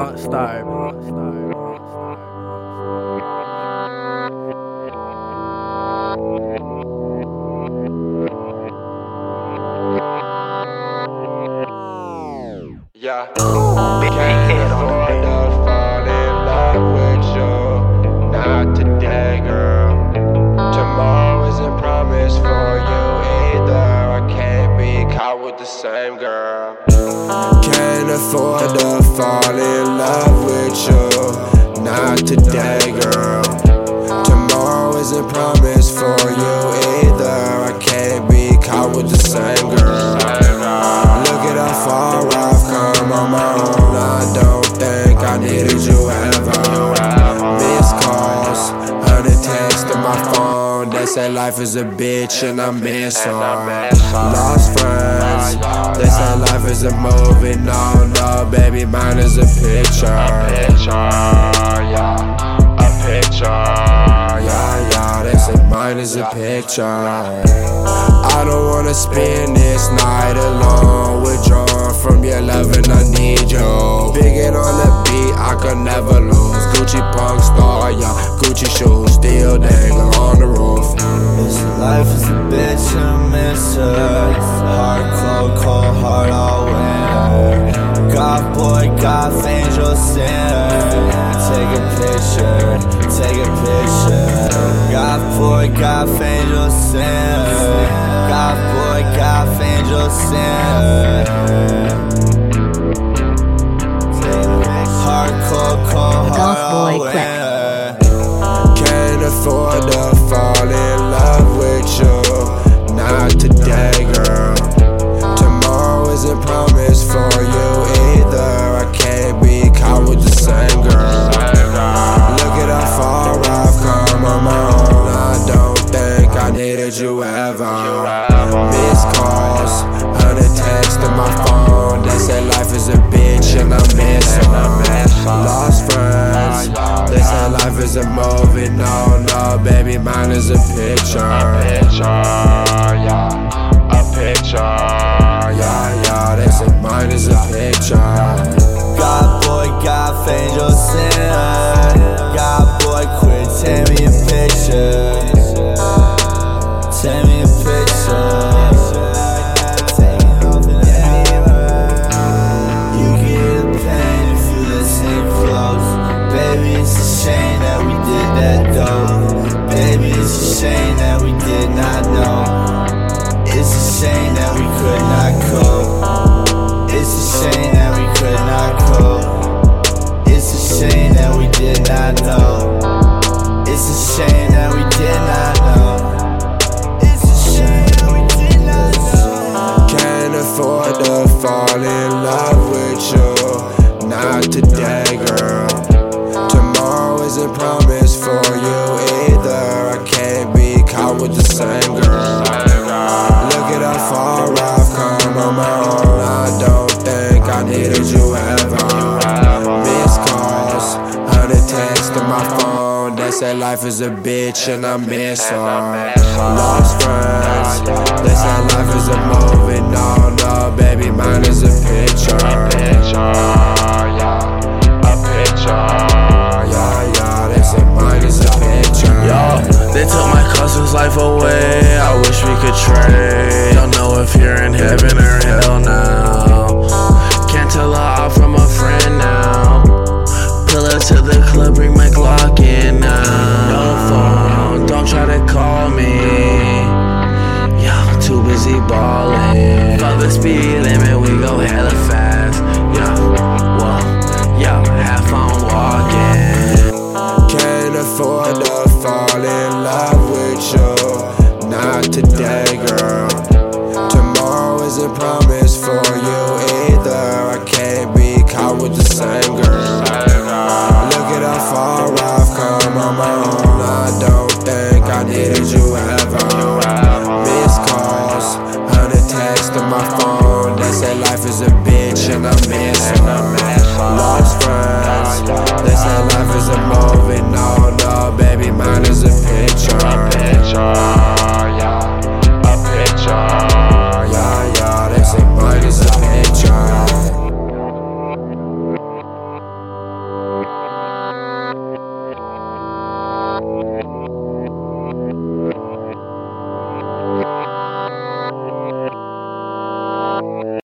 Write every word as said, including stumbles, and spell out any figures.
Monster. Yeah, can't afford to fall in love with you. Not today, girl. Tomorrow isn't promised for you either. I can't be caught with the same girl. Can't afford to fall in love with you. Not today, girl. Tomorrow isn't promised for you either. I can't be caught with the same girl. Look at how far I've come on my own. I don't think I needed you ever. Missed calls, hundred texts to my phone. They say life is a bitch and I miss her. Lost friends, they say life is a movie. No, no, baby, mine is a picture. A picture, yeah, a picture. Yeah, yeah, they say mine is a picture. I don't wanna spend this night alone, withdrawn from your love and I need you. Biggin' on the beat, I could never lose. Gucci punk star, yeah, Gucci shoes, still dangle on the roof. This life is a bitch and I miss her. Hard, cold, cold, hard, all winter. God boy, God angel sinner. Take a picture, take a picture. God boy, God angel sinner. God boy, God angel sinner. Hard, cold, cold, hard, all winter. Can't afford to fall in love with you. Not today, girl. Tomorrow isn't promised for you either. I can't be caught with the same girl. Look at how far I've come on my own. I don't think I needed you ever. Missed calls, hundred texts to my phone. They say life is a bitch and I miss her. Lost friends, they say life is a movie. No, no, baby, mine is a picture. A picture, yeah, a picture. Yeah, yeah, they say mine is a picture. God boy, God angel sinner. God boy, quit, take me a picture. Take me a picture. You get the pain if you listen close. Baby, it's a shame that we did that though. Baby, it's a shame that we did not know. It's a shame that we could not cope. It's a shame that we could not cope. It's a shame that we did not know. It's a shame that we did not know. It's a shame that we did not know. Can't afford to fall in love with you. Not today, girl. Tomorrow isn't promised for you either. I can't be caught with the same girl. Look at how far I've come on my own. I don't think I needed you ever. Missed calls, hundred texts to my phone. They say life is a bitch and I miss her. Lost friends, they say life is a movie. No, no, baby, mine is a picture. A picture, yeah, a picture. Yeah, yeah, they say mine is a picture. Yo, they took my cousin's life away. I wish we could trade. Don't know if you're in heaven or hell now. Can't tell a off from a friend now. Pull up to the club, bring my Glock in now. No phone, don't try to call me. Yo, too busy ballin'. Fuck the speed limit, we go hella fast. Yo, whoa, yo, have fun walking. Can't afford to fall in love with you. Not today, girl. Tomorrow isn't promised for you either. I can't be caught with the same girl. Look at how far I've come on my own. I don't think I needed you ever. Missed calls, hundred texts to my phone. They say life is a bitch and I miss her. Lost friends, they say life is a movie. No, no, baby, mine is